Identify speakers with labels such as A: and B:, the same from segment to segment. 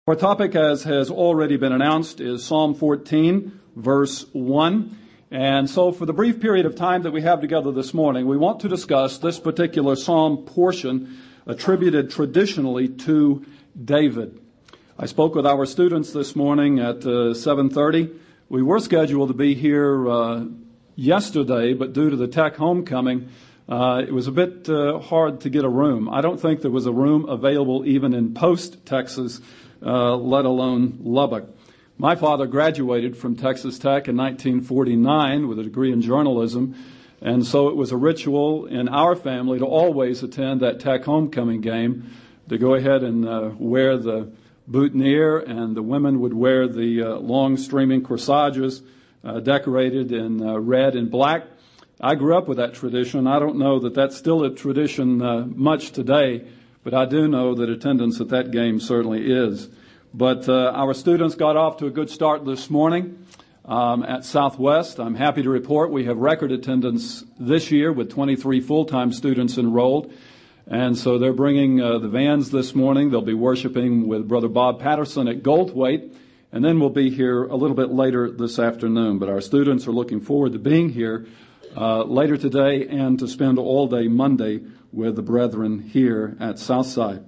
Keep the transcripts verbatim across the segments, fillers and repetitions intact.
A: Our topic, as has already been announced, is Psalm fourteen, verse one. And so for the brief period of time that we have together this morning, we want to discuss this particular psalm portion attributed traditionally to David. I spoke with our students this morning at uh, seven thirty. We were scheduled to be here uh, yesterday, but due to the tech homecoming, uh, it was a bit uh, hard to get a room. I don't think there was a room available even in Post, Texas, Uh, let alone Lubbock. My father graduated from Texas Tech in nineteen forty-nine with a degree in journalism, and so it was a ritual in our family to always attend that Tech homecoming game, to go ahead and uh, wear the boutonniere, and the women would wear the uh, long streaming corsages uh, decorated in uh, red and black. I grew up with that tradition. I don't know that that's still a tradition uh, much today, but I do know that attendance at that game certainly is. But uh, our students got off to a good start this morning um, at Southwest. I'm happy to report we have record attendance this year with twenty-three full-time students enrolled. And so they're bringing uh, the vans this morning. They'll be worshiping with Brother Bob Patterson at Goldthwaite. And then we'll be here a little bit later this afternoon. But our students are looking forward to being here uh, later today and to spend all day Monday with the brethren here at Southside.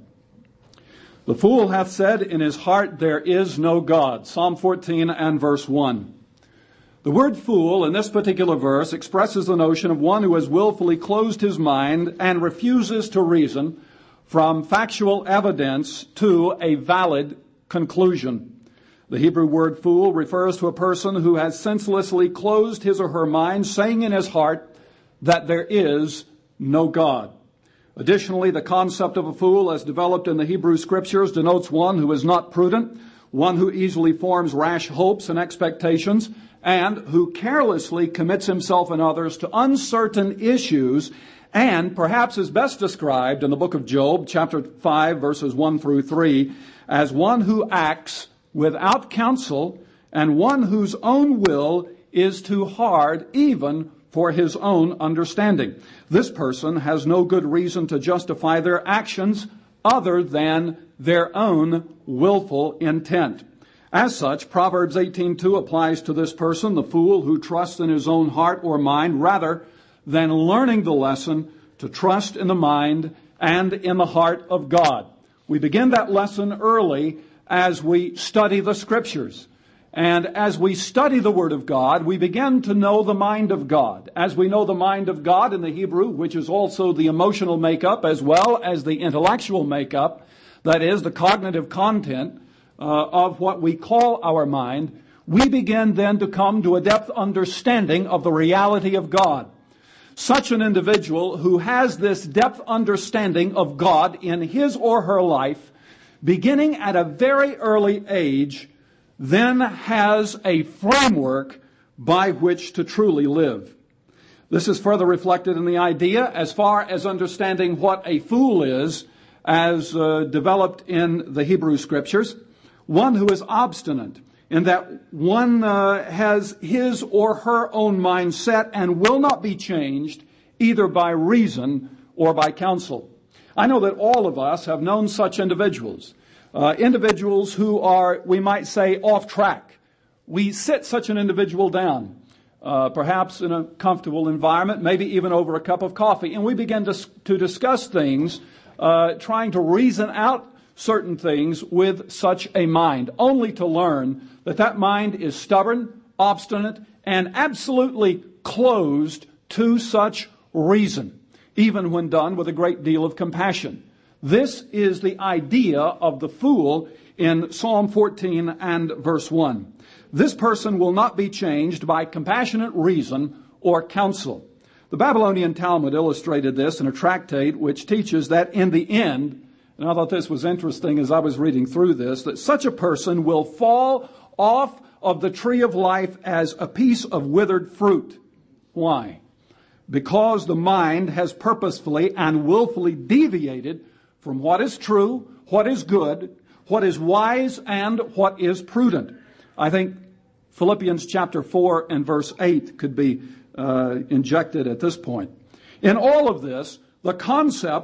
A: The fool hath said in his heart, there is no God. Psalm fourteen and verse one. The word fool in this particular verse expresses the notion of one who has willfully closed his mind and refuses to reason from factual evidence to a valid conclusion. The Hebrew word fool refers to a person who has senselessly closed his or her mind, saying in his heart that there is no God. Additionally, the concept of a fool as developed in the Hebrew Scriptures denotes one who is not prudent, one who easily forms rash hopes and expectations, and who carelessly commits himself and others to uncertain issues, and perhaps is best described in the book of Job, chapter five, verses one through three, as one who acts without counsel and one whose own will is too hard even for his own understanding. This person has no good reason to justify their actions other than their own willful intent. As such, Proverbs eighteen two applies to this person, the fool who trusts in his own heart or mind rather than learning the lesson to trust in the mind and in the heart of God. We begin that lesson early as we study the Scriptures. And as we study the Word of God, we begin to know the mind of God. As we know the mind of God in the Hebrew, which is also the emotional makeup as well as the intellectual makeup, that is, the cognitive content uh, of what we call our mind, we begin then to come to a depth understanding of the reality of God. Such an individual who has this depth understanding of God in his or her life, beginning at a very early age, then has a framework by which to truly live. This is further reflected in the idea as far as understanding what a fool is as uh, developed in the Hebrew Scriptures. One who is obstinate in that one uh, has his or her own mind set and will not be changed either by reason or by counsel. I know that all of us have known such individuals. Uh, individuals who are, we might say, off track. We sit such an individual down, uh, perhaps in a comfortable environment, maybe even over a cup of coffee, and we begin to, to discuss things, uh, trying to reason out certain things with such a mind, only to learn that that mind is stubborn, obstinate, and absolutely closed to such reason, even when done with a great deal of compassion. This is the idea of the fool in Psalm fourteen and verse one. This person will not be changed by compassionate reason or counsel. The Babylonian Talmud illustrated this in a tractate which teaches that in the end, and I thought this was interesting as I was reading through this, that such a person will fall off of the tree of life as a piece of withered fruit. Why? Because the mind has purposefully and willfully deviated from what is true, what is good, what is wise, and what is prudent. I think Philippians chapter four and verse eight could be uh, injected at this point. In all of this, the concept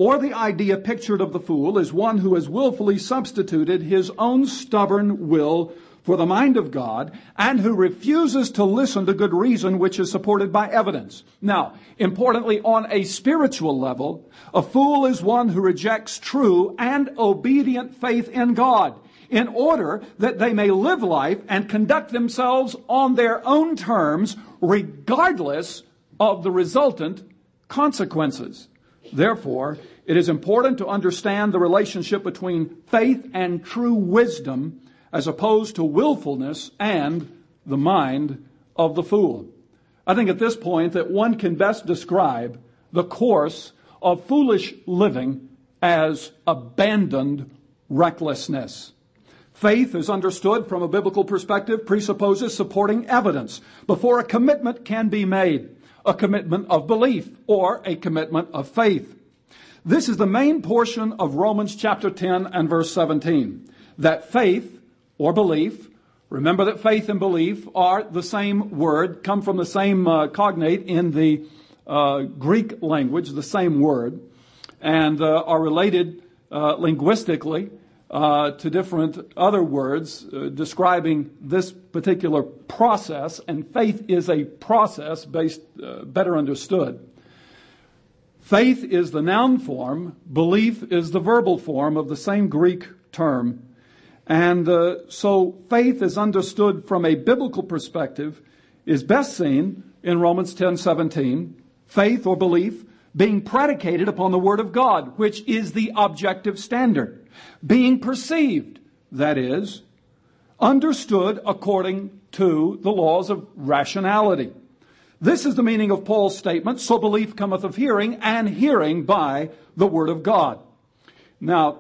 A: or the idea pictured of the fool is one who has willfully substituted his own stubborn will for the mind of God, and who refuses to listen to good reason which is supported by evidence. Now, importantly, on a spiritual level, a fool is one who rejects true and obedient faith in God in order that they may live life and conduct themselves on their own terms, regardless of the resultant consequences. Therefore, it is important to understand the relationship between faith and true wisdom as opposed to willfulness and the mind of the fool. I think at this point that one can best describe the course of foolish living as abandoned recklessness. Faith, as understood from a biblical perspective, presupposes supporting evidence before a commitment can be made, a commitment of belief or a commitment of faith. This is the main portion of Romans chapter ten and verse seventeen, that faith or belief, remember that faith and belief are the same word, come from the same uh, cognate in the uh, Greek language, the same word, and uh, are related uh, linguistically uh, to different other words uh, describing this particular process, and faith is a process based, uh, better understood. Faith is the noun form, belief is the verbal form of the same Greek term. And uh, so faith, as understood from a biblical perspective, is best seen in Romans ten seventeen. Faith or belief being predicated upon the Word of God, which is the objective standard. Being perceived, that is, understood according to the laws of rationality. This is the meaning of Paul's statement, so belief cometh of hearing, and hearing by the Word of God. Now,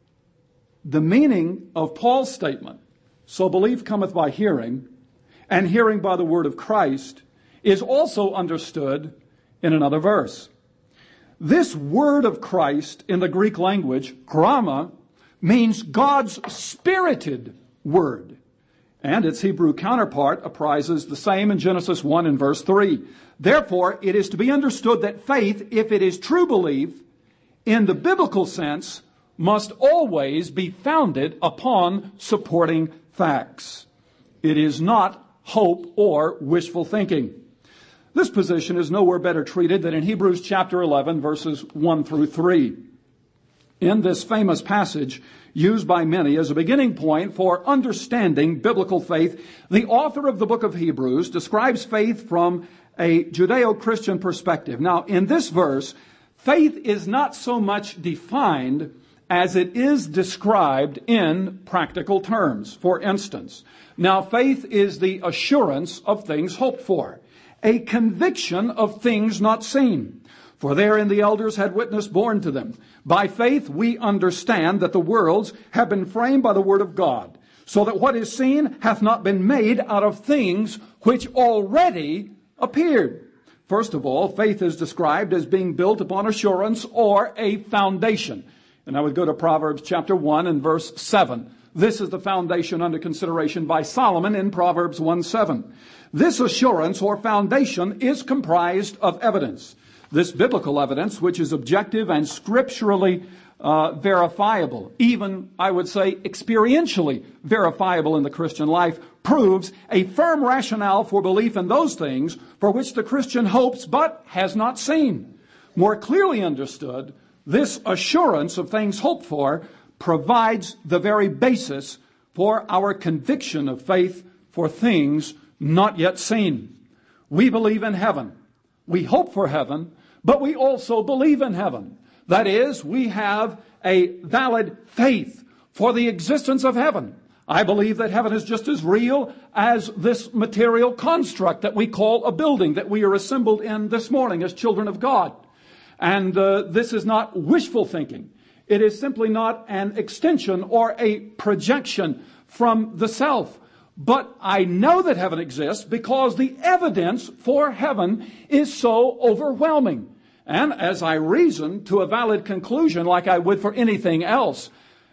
A: the meaning of Paul's statement, so belief cometh by hearing, and hearing by the word of Christ, is also understood in another verse. This word of Christ in the Greek language, gramma, means God's spirited word. And its Hebrew counterpart apprises the same in Genesis one and verse three. Therefore, it is to be understood that faith, if it is true belief, in the biblical sense, must always be founded upon supporting facts. It is not hope or wishful thinking. This position is nowhere better treated than in Hebrews chapter eleven, verses one through three. In this famous passage, used by many as a beginning point for understanding biblical faith, the author of the book of Hebrews describes faith from a Judeo-Christian perspective. Now, in this verse, faith is not so much defined as it is described in practical terms. For instance, now faith is the assurance of things hoped for, a conviction of things not seen. For therein the elders had witness borne to them. By faith we understand that the worlds have been framed by the word of God, so that what is seen hath not been made out of things which already appeared. First of all, faith is described as being built upon assurance or a foundation. And I would go to Proverbs chapter one and verse seven. This is the foundation under consideration by Solomon in Proverbs one seven. This assurance or foundation is comprised of evidence. This biblical evidence, which is objective and scripturally uh, verifiable, even, I would say, experientially verifiable in the Christian life, proves a firm rationale for belief in those things for which the Christian hopes but has not seen. More clearly understood, this assurance of things hoped for provides the very basis for our conviction of faith for things not yet seen. We believe in heaven. We hope for heaven, but we also believe in heaven. That is, we have a valid faith for the existence of heaven. I believe that heaven is just as real as this material construct that we call a building that we are assembled in this morning as children of God. And uh, this is not wishful thinking. It is simply not an extension or a projection from the self. But I know that heaven exists because the evidence for heaven is so overwhelming. And as I reason to a valid conclusion like I would for anything else,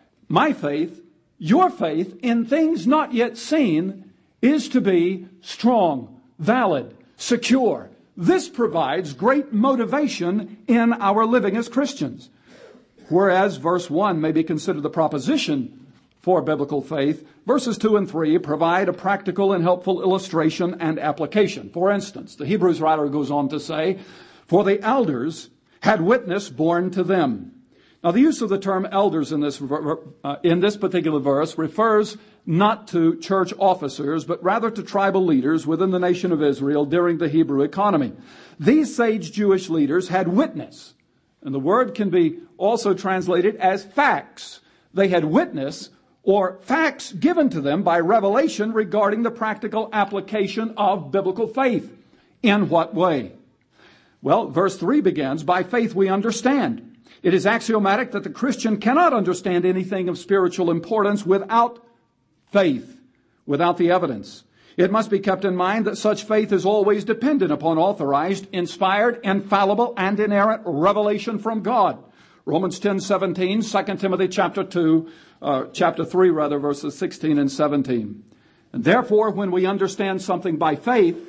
A: my faith, your faith in things not yet seen is to be strong, valid, secure. This provides great motivation in our living as Christians. Whereas verse one may be considered the proposition for biblical faith, verses two and three provide a practical and helpful illustration and application. For instance, the Hebrews writer goes on to say, "For the elders had witness borne to them." Now, the use of the term elders in this uh, in this particular verse refers not to church officers, but rather to tribal leaders within the nation of Israel during the Hebrew economy. These sage Jewish leaders had witness, and the word can be also translated as facts. They had witness or facts given to them by revelation regarding the practical application of biblical faith. In what way? Well, verse three begins, "By faith we understand." It is axiomatic that the Christian cannot understand anything of spiritual importance without faith, without the evidence. It must be kept in mind that such faith is always dependent upon authorized, inspired, infallible, and inerrant revelation from God. Romans ten seventeen, Second Timothy chapter two, uh, chapter three rather, verses sixteen and seventeen. And therefore, when we understand something by faith,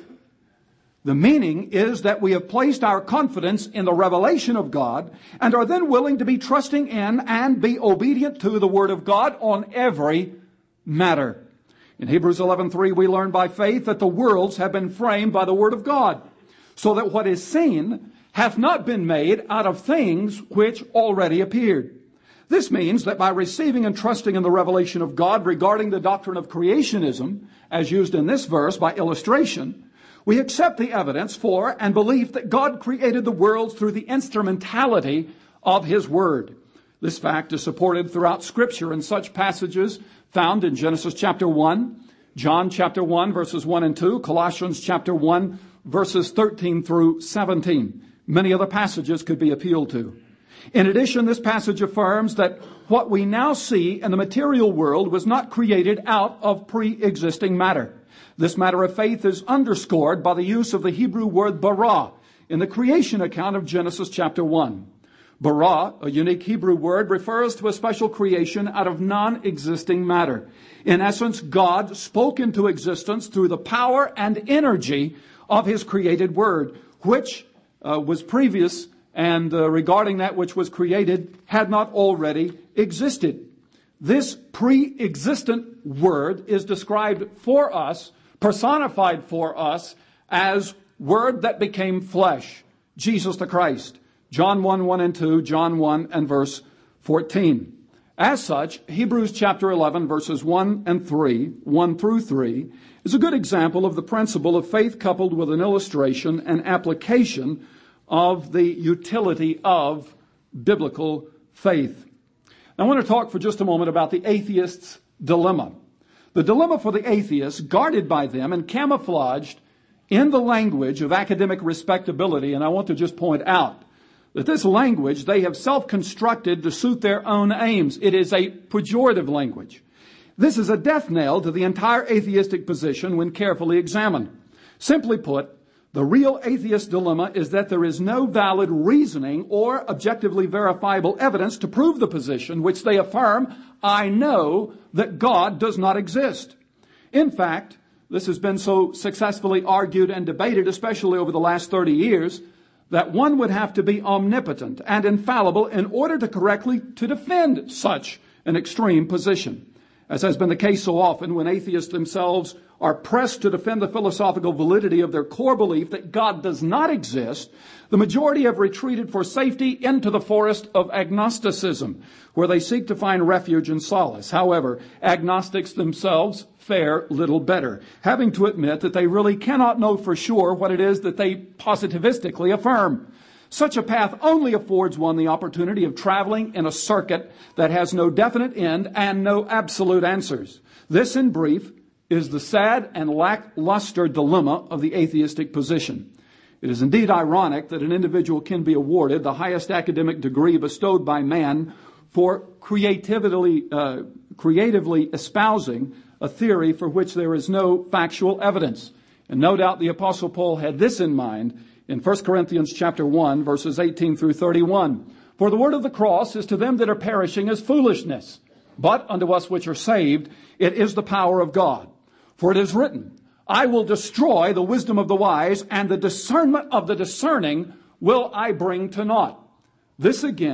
A: the meaning is that we have placed our confidence in the revelation of God and are then willing to be trusting in and be obedient to the Word of God on every matter. In Hebrews eleven three, we learn by faith that the worlds have been framed by the Word of God, so that what is seen hath not been made out of things which already appeared. This means that by receiving and trusting in the revelation of God regarding the doctrine of creationism, as used in this verse by illustration, we accept the evidence for and belief that God created the worlds through the instrumentality of His Word. This fact is supported throughout Scripture in such passages found in Genesis chapter one, John chapter one, verses one and two, Colossians chapter one, verses thirteen through seventeen. Many other passages could be appealed to. In addition, this passage affirms that what we now see in the material world was not created out of pre-existing matter. This matter of faith is underscored by the use of the Hebrew word bara in the creation account of Genesis chapter one. Bara, a unique Hebrew word, refers to a special creation out of non-existing matter. In essence, God spoke into existence through the power and energy of His created word, which uh, was previous and uh, regarding that which was created had not already existed. This pre-existent word is described for us, personified for us, as Word that became flesh, Jesus the Christ. John one, one and two, John one and verse fourteen. As such, Hebrews chapter eleven, verses one and three, one through three, is a good example of the principle of faith coupled with an illustration and application of the utility of biblical faith. I want to talk for just a moment about the atheist's dilemma. The dilemma for the atheists, guarded by them and camouflaged in the language of academic respectability, and I want to just point out that this language they have self-constructed to suit their own aims. It is a pejorative language. This is a death knell to the entire atheistic position when carefully examined. Simply put, the real atheist dilemma is that there is no valid reasoning or objectively verifiable evidence to prove the position which they affirm, I know that God does not exist. In fact, this has been so successfully argued and debated, especially over the last thirty years, that one would have to be omnipotent and infallible in order to correctly to defend such an extreme position. As has been the case so often when atheists themselves are pressed to defend the philosophical validity of their core belief that God does not exist, the majority have retreated for safety into the forest of agnosticism, where they seek to find refuge and solace. However, agnostics themselves fare little better, having to admit that they really cannot know for sure what it is that they positivistically affirm. Such a path only affords one the opportunity of traveling in a circuit that has no definite end and no absolute answers. This, in brief, is the sad and lackluster dilemma of the atheistic position. It is indeed ironic that an individual can be awarded the highest academic degree bestowed by man for creatively, uh, creatively espousing a theory for which there is no factual evidence. And no doubt the Apostle Paul had this in mind in First Corinthians chapter one, verses eighteen through thirty-one. For the word of the cross is to them that are perishing as foolishness, but unto us which are saved, it is the power of God. For it is written, I will destroy the wisdom of the wise, and the discernment of the discerning will I bring to naught. This again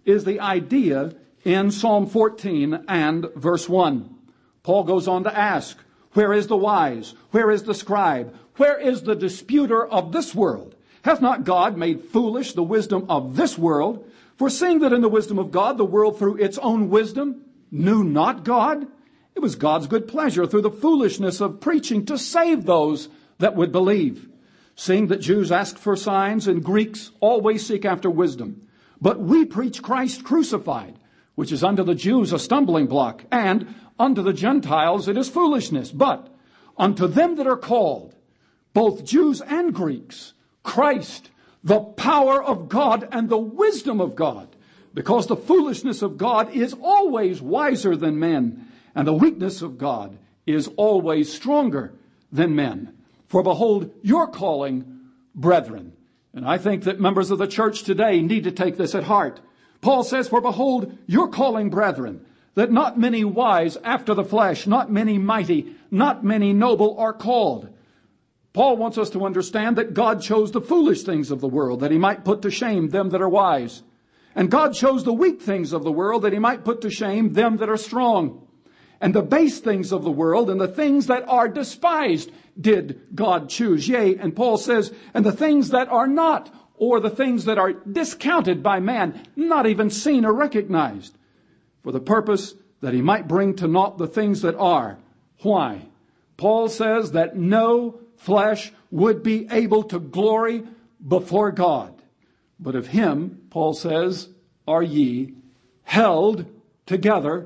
A: is the idea in Psalm fourteen and verse one. Paul goes on to ask, where is the wise? Where is the scribe? Where is the disputer of this world? Hath not God made foolish the wisdom of this world? For seeing that in the wisdom of God, the world through its own wisdom knew not God, it was God's good pleasure through the foolishness of preaching to save those that would believe. Seeing that Jews ask for signs and Greeks always seek after wisdom. But we preach Christ crucified, which is unto the Jews a stumbling block, and unto the Gentiles it is foolishness. But unto them that are called, both Jews and Greeks, Christ, the power of God and the wisdom of God, because the foolishness of God is always wiser than men, and the weakness of God is always stronger than men. For behold, your calling, brethren. And I think that members of the church today need to take this at heart. Paul says, for behold, your calling, brethren, that not many wise after the flesh, not many mighty, not many noble are called. Paul wants us to understand that God chose the foolish things of the world, that he might put to shame them that are wise. And God chose the weak things of the world, that he might put to shame them that are strong. And the base things of the world and the things that are despised did God choose. Yea, and Paul says, and the things that are not, or the things that are discounted by man, not even seen or recognized, for the purpose that he might bring to naught the things that are. Why? Paul says that no flesh would be able to glory before God. But of him, Paul says, are ye held together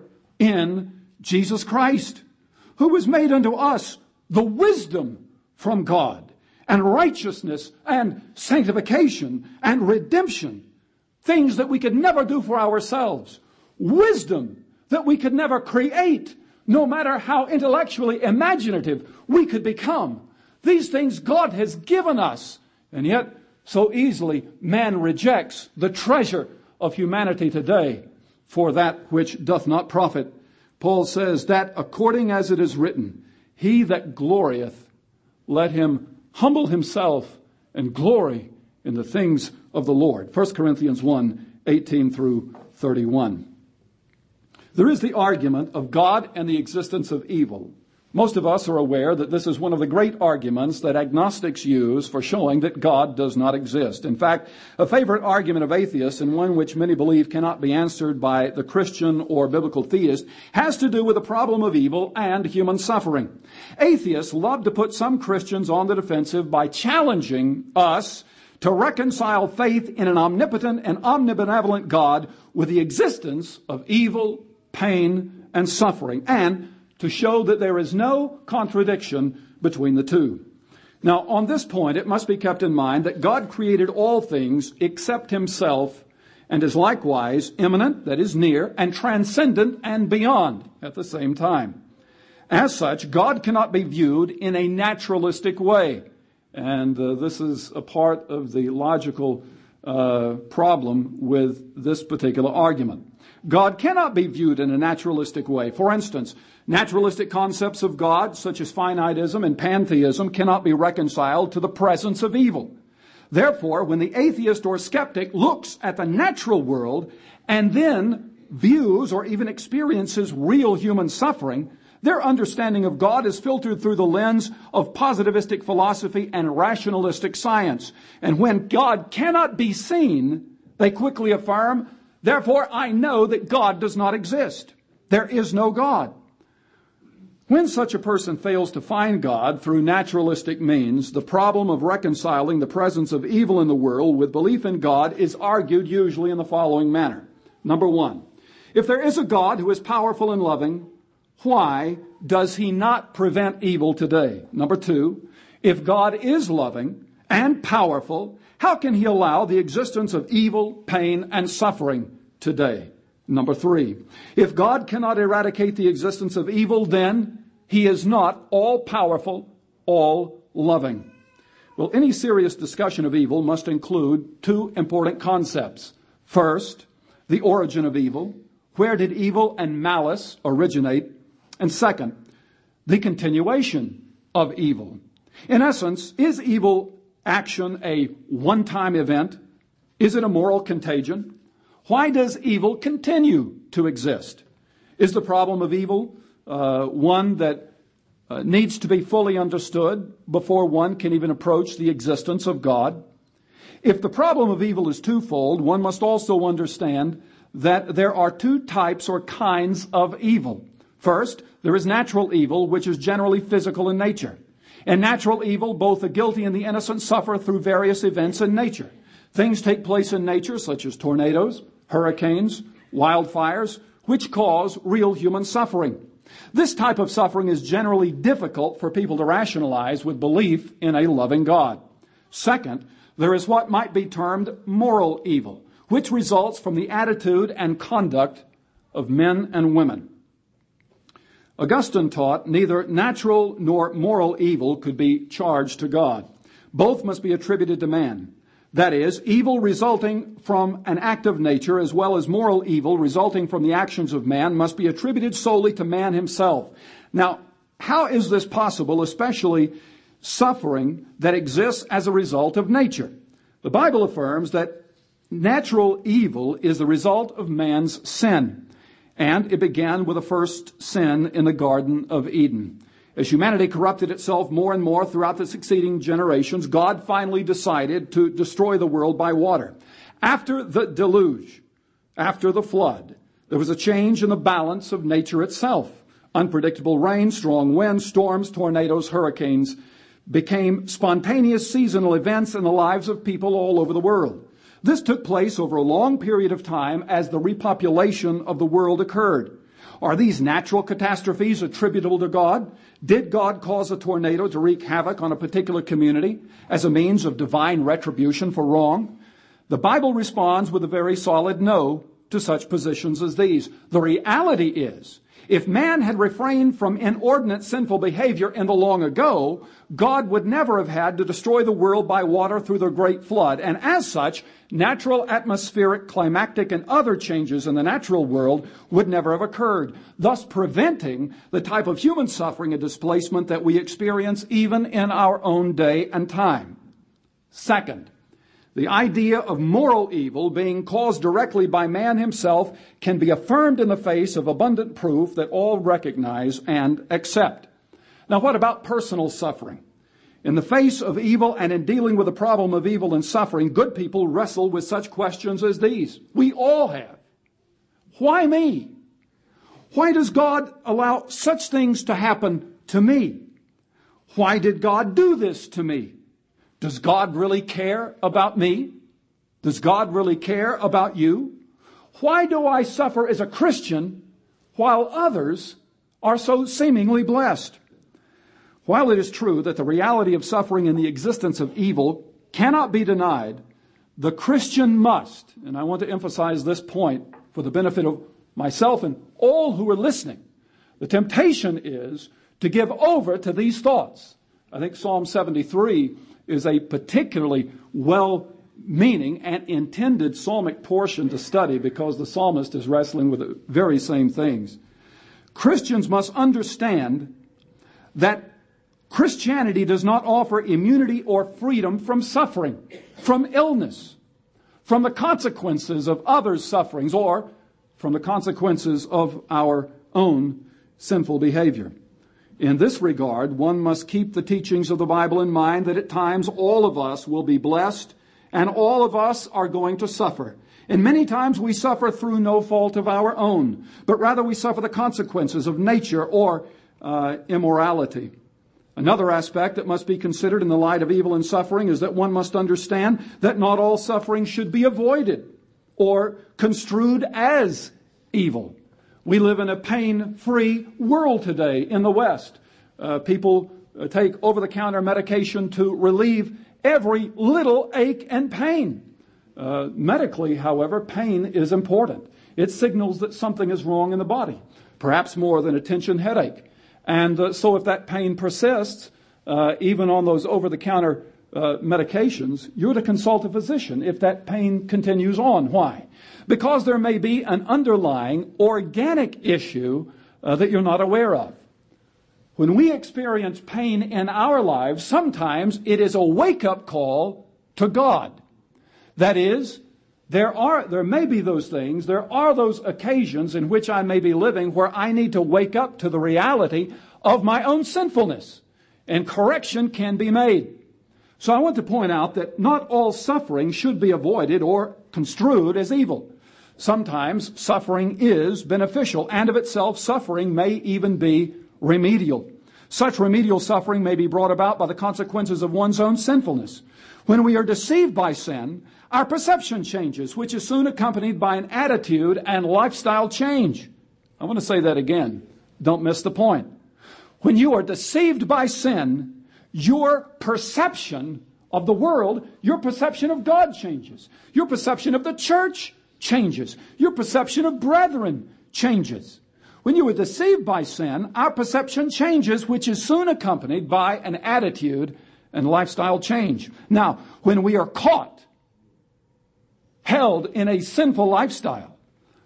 A: in Jesus Christ, who was made unto us the wisdom from God, and righteousness and sanctification and redemption, things that we could never do for ourselves, wisdom that we could never create, no matter how intellectually imaginative we could become. These things God has given us, and yet so easily man rejects the treasure of humanity today for that which doth not profit. Paul says that according as it is written, he that glorieth, let him humble himself and glory in the things of the Lord. First Corinthians one, eighteen through thirty-one. There is the argument of God and the existence of evil. Most of us are aware that this is one of the great arguments that agnostics use for showing that God does not exist. In fact, a favorite argument of atheists, and one which many believe cannot be answered by the Christian or biblical theist, has to do with the problem of evil and human suffering. Atheists love to put some Christians on the defensive by challenging us to reconcile faith in an omnipotent and omnibenevolent God with the existence of evil, pain, and suffering, and to show that there is no contradiction between the two. Now, on this point, it must be kept in mind that God created all things except himself, and is likewise immanent, that is near, and transcendent and beyond at the same time. As such, God cannot be viewed in a naturalistic way. And uh, this is a part of the logical uh, problem with this particular argument. God cannot be viewed in a naturalistic way. For instance, naturalistic concepts of God, such as finitism and pantheism, cannot be reconciled to the presence of evil. Therefore, when the atheist or skeptic looks at the natural world and then views or even experiences real human suffering, their understanding of God is filtered through the lens of positivistic philosophy and rationalistic science. And when God cannot be seen, they quickly affirm, therefore I know that God does not exist. There is no God. When such a person fails to find God through naturalistic means, the problem of reconciling the presence of evil in the world with belief in God is argued usually in the following manner. Number one, if there is a God who is powerful and loving, why does he not prevent evil today? Number two, if God is loving and powerful, how can he allow the existence of evil, pain, and suffering today? Number three, if God cannot eradicate the existence of evil, then he is not all-powerful, all-loving. Well, any serious discussion of evil must include two important concepts. First, the origin of evil. Where did evil and malice originate? And second, the continuation of evil. In essence, is evil action a one-time event? Is it a moral contagion? Why does evil continue to exist? Is the problem of evil uh, one that uh, needs to be fully understood before one can even approach the existence of God? If the problem of evil is twofold, one must also understand that there are two types or kinds of evil. First, there is natural evil, which is generally physical in nature. In natural evil, both the guilty and the innocent suffer through various events in nature. Things take place in nature, such as tornadoes, hurricanes, wildfires, which cause real human suffering. This type of suffering is generally difficult for people to rationalize with belief in a loving God. Second, there is what might be termed moral evil, which results from the attitude and conduct of men and women. Augustine taught neither natural nor moral evil could be charged to God. Both must be attributed to man. That is, evil resulting from an act of nature as well as moral evil resulting from the actions of man must be attributed solely to man himself. Now, how is this possible, especially suffering that exists as a result of nature? The Bible affirms that natural evil is the result of man's sin, and it began with the first sin in the Garden of Eden. As humanity corrupted itself more and more throughout the succeeding generations, God finally decided to destroy the world by water. After the deluge, after the flood, there was a change in the balance of nature itself. Unpredictable rain, strong winds, storms, tornadoes, hurricanes became spontaneous seasonal events in the lives of people all over the world. This took place over a long period of time as the repopulation of the world occurred. Are these natural catastrophes attributable to God? Did God cause a tornado to wreak havoc on a particular community as a means of divine retribution for wrong? The Bible responds with a very solid no to such positions as these. The reality is, if man had refrained from inordinate sinful behavior in the long ago, God would never have had to destroy the world by water through the great flood. And as such, natural, atmospheric, climactic, and other changes in the natural world would never have occurred, thus preventing the type of human suffering and displacement that we experience even in our own day and time. Second, the idea of moral evil being caused directly by man himself can be affirmed in the face of abundant proof that all recognize and accept. Now, what about personal suffering? In the face of evil and in dealing with the problem of evil and suffering, good people wrestle with such questions as these. We all have. Why me? Why does God allow such things to happen to me? Why did God do this to me? Does God really care about me? Does God really care about you? Why do I suffer as a Christian while others are so seemingly blessed? While it is true that the reality of suffering and the existence of evil cannot be denied, the Christian must, and I want to emphasize this point for the benefit of myself and all who are listening, the temptation is to give over to these thoughts. I think Psalm seventy-three is a particularly well-meaning and intended psalmic portion to study because the psalmist is wrestling with the very same things. Christians must understand that Christianity does not offer immunity or freedom from suffering, from illness, from the consequences of others' sufferings, or from the consequences of our own sinful behavior. In this regard, one must keep the teachings of the Bible in mind that at times all of us will be blessed and all of us are going to suffer. And many times we suffer through no fault of our own, but rather we suffer the consequences of nature or uh, immorality. Another aspect that must be considered in the light of evil and suffering is that one must understand that not all suffering should be avoided or construed as evil. We live in a pain-free world today in the West. Uh, people uh, take over-the-counter medication to relieve every little ache and pain. Uh, medically, however, pain is important. It signals that something is wrong in the body, perhaps more than a tension headache. And uh, so if that pain persists, uh, even on those over-the-counter uh, medications, you're to consult a physician if that pain continues on. Why? Because there may be an underlying organic issue uh, that you're not aware of. When we experience pain in our lives, sometimes it is a wake-up call to God. That is, There are, there may be those things, there are those occasions in which I may be living where I need to wake up to the reality of my own sinfulness, and correction can be made. So I want to point out that not all suffering should be avoided or construed as evil. Sometimes suffering is beneficial, and of itself suffering may even be remedial. Such remedial suffering may be brought about by the consequences of one's own sinfulness. When we are deceived by sin, our perception changes, which is soon accompanied by an attitude and lifestyle change. I want to say that again. Don't miss the point. When you are deceived by sin, your perception of the world, your perception of God changes. Your perception of the church changes. Your perception of brethren changes. When you are deceived by sin, our perception changes, which is soon accompanied by an attitude and lifestyle change. Now, when we are caught, held in a sinful lifestyle,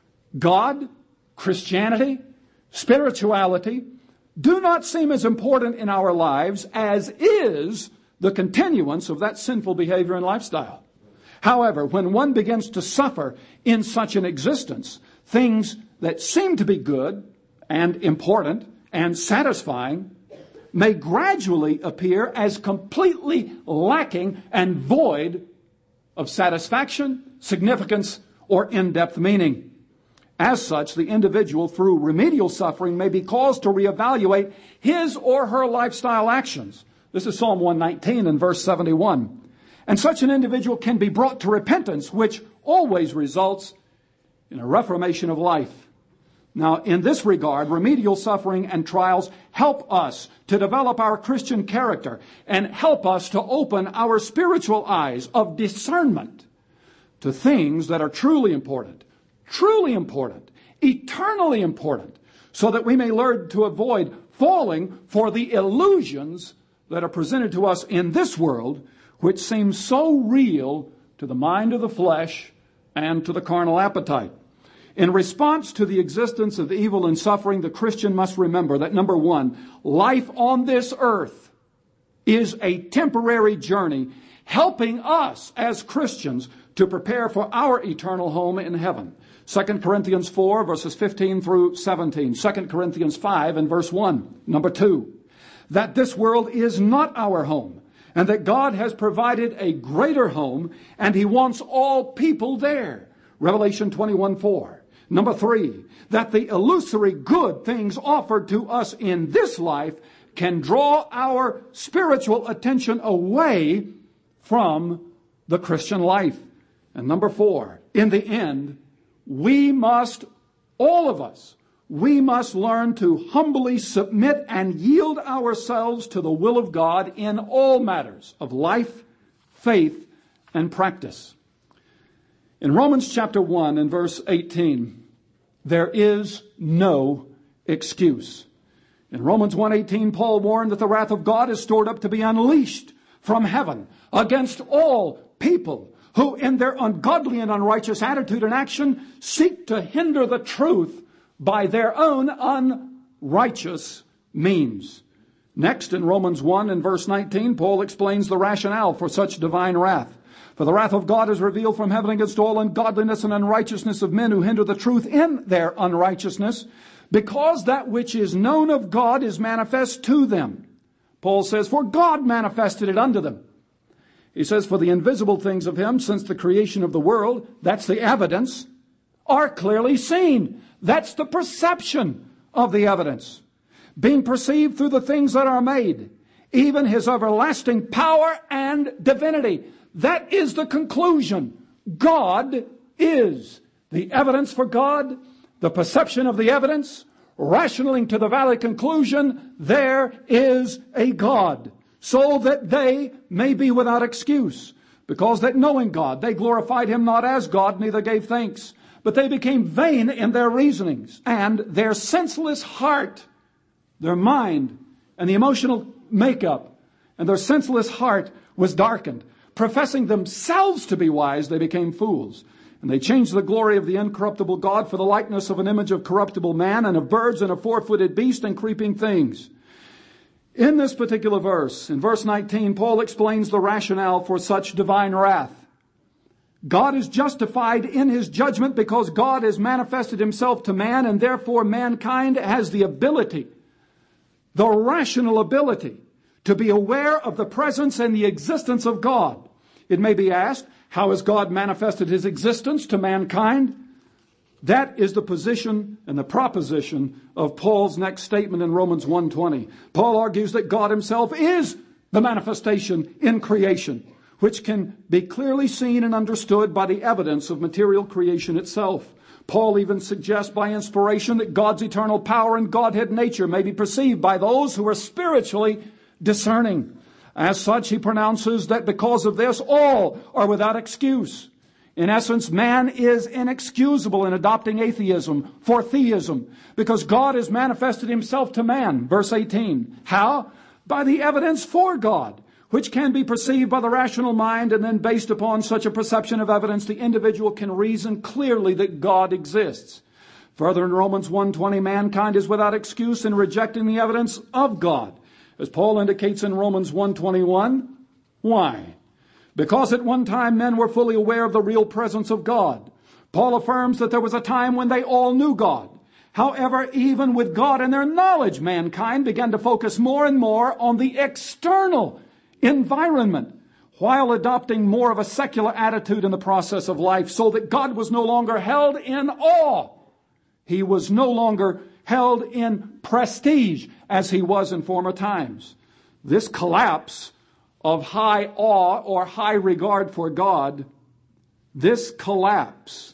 A: God, Christianity, spirituality do not seem as important in our lives as is the continuance of that sinful behavior and lifestyle. However, when one begins to suffer in such an existence, things that seem to be good and important and satisfying may gradually appear as completely lacking and void of satisfaction, significance, or in-depth meaning. As such, the individual, through remedial suffering, may be caused to reevaluate his or her lifestyle actions. This is Psalm one nineteen and verse seventy-one. And such an individual can be brought to repentance, which always results in a reformation of life. Now, in this regard, remedial suffering and trials help us to develop our Christian character and help us to open our spiritual eyes of discernment to things that are truly important, truly important, eternally important, so that we may learn to avoid falling for the illusions that are presented to us in this world, which seem so real to the mind of the flesh and to the carnal appetite. In response to the existence of evil and suffering, the Christian must remember that, number one, life on this earth is a temporary journey, helping us as Christians to prepare for our eternal home in heaven. Second Corinthians four, verses fifteen through seventeen. Second Corinthians five and verse one. Number two, that this world is not our home, and that God has provided a greater home, and He wants all people there. Revelation twenty-one four. Number three, that the illusory good things offered to us in this life can draw our spiritual attention away from the Christian life. And number four, in the end, we must, all of us, we must learn to humbly submit and yield ourselves to the will of God in all matters of life, faith, and practice. In Romans chapter one and verse eighteen, there is no excuse. In Romans one eighteen, Paul warned that the wrath of God is stored up to be unleashed from heaven against all people who in their ungodly and unrighteous attitude and action seek to hinder the truth by their own unrighteous means. Next, in Romans one and verse nineteen, Paul explains the rationale for such divine wrath. For the wrath of God is revealed from heaven against all ungodliness and unrighteousness of men who hinder the truth in their unrighteousness, because that which is known of God is manifest to them. Paul says, for God manifested it unto them. He says, for the invisible things of Him since the creation of the world, that's the evidence, are clearly seen. That's the perception of the evidence, being perceived through the things that are made, even His everlasting power and divinity. That is the conclusion. God is the evidence for God, the perception of the evidence, rationaling to the valid conclusion, there is a God, so that they may be without excuse, because that knowing God, they glorified Him not as God, neither gave thanks, but they became vain in their reasonings, and their senseless heart, their mind, and the emotional makeup, and their senseless heart was darkened. Professing themselves to be wise, they became fools. And they changed the glory of the incorruptible God for the likeness of an image of corruptible man, and of birds, and of four-footed beasts, and creeping things. In this particular verse, in verse nineteen, Paul explains the rationale for such divine wrath. God is justified in his judgment because God has manifested himself to man, and therefore mankind has the ability, the rational ability, to be aware of the presence and the existence of God. It may be asked, how has God manifested his existence to mankind? That is the position and the proposition of Paul's next statement in Romans one twenty. Paul argues that God himself is the manifestation in creation, which can be clearly seen and understood by the evidence of material creation itself. Paul even suggests by inspiration that God's eternal power and Godhead nature may be perceived by those who are spiritually discerning. As such, he pronounces that because of this, all are without excuse. In essence, man is inexcusable in adopting atheism for theism because God has manifested himself to man. Verse eighteen. How? By the evidence for God, which can be perceived by the rational mind, and then based upon such a perception of evidence, the individual can reason clearly that God exists. Further, in Romans one twenty, mankind is without excuse in rejecting the evidence of God. As Paul indicates in Romans one twenty-one, why? Because at one time men were fully aware of the real presence of God. Paul affirms that there was a time when they all knew God. However, even with God and their knowledge, mankind began to focus more and more on the external environment, while adopting more of a secular attitude in the process of life, so that God was no longer held in awe. He was no longer held in prestige as he was in former times. This collapse of high awe or high regard for God, this collapse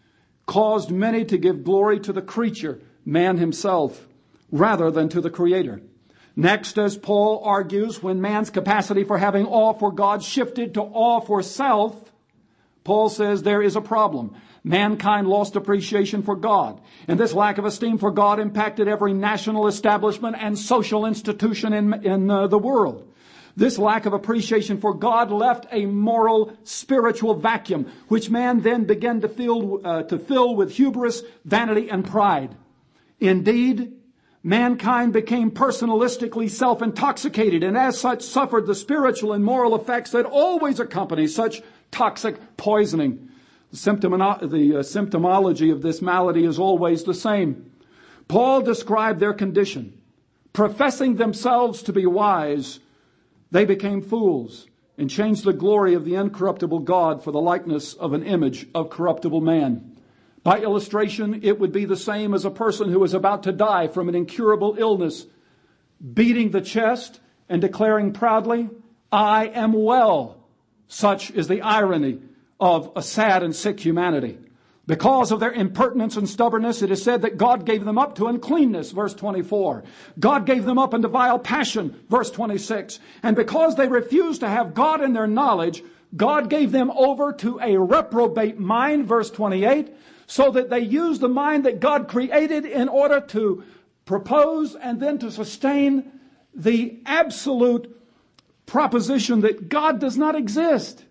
A: caused many to give glory to the creature, man himself, rather than to the Creator. Next, as Paul argues, when man's capacity for having awe for God shifted to awe for self, Paul says there is a problem. Mankind lost appreciation for God, and this lack of esteem for God impacted every national establishment and social institution in, in uh, the world. This lack of appreciation for God left a moral, spiritual vacuum, which man then began to fill, uh, to fill with hubris, vanity, and pride. Indeed, mankind became personalistically self-intoxicated, and as such suffered the spiritual and moral effects that always accompany such toxic poisoning. The, symptomo- the uh, symptomology of this malady is always the same. Paul described their condition. Professing themselves to be wise, they became fools and changed the glory of the incorruptible God for the likeness of an image of corruptible man. By illustration, it would be the same as a person who is about to die from an incurable illness, beating the chest and declaring proudly, "I am well." Such is the irony of a sad and sick humanity. Because of their impertinence and stubbornness, it is said that God gave them up to uncleanness, verse twenty-four. God gave them up into vile passion, verse twenty-six. And because they refused to have God in their knowledge, God gave them over to a reprobate mind, verse twenty-eight, so that they used the mind that God created in order to propose and then to sustain the absolute proposition that God does not exist.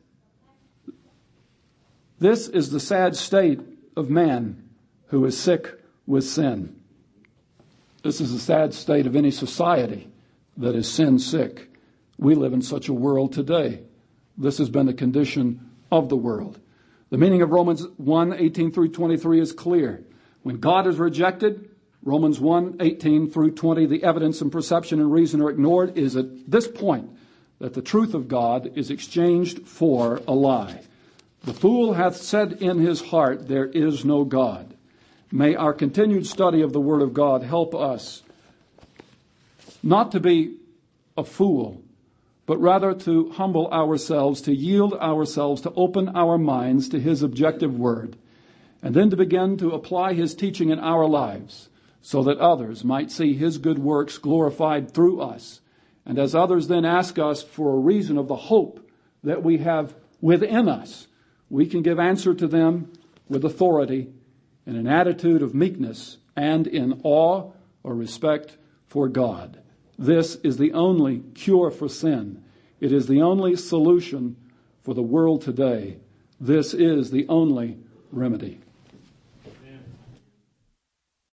A: This is the sad state of man who is sick with sin. This is the sad state of any society that is sin sick. We live in such a world today. This has been the condition of the world. The meaning of Romans one, eighteen through twenty-three is clear. When God is rejected, Romans one, eighteen through twenty, the evidence and perception and reason are ignored, is at this point that the truth of God is exchanged for a lie. The fool hath said in his heart, there is no God. May our continued study of the Word of God help us not to be a fool, but rather to humble ourselves, to yield ourselves, to open our minds to His objective Word, and then to begin to apply His teaching in our lives so that others might see His good works glorified through us. And as others then ask us for a reason of the hope that we have within us, we can give answer to them with authority, in an attitude of meekness, and in awe or respect for God. This is the only cure for sin. It is the only solution for the world today. This is the only remedy.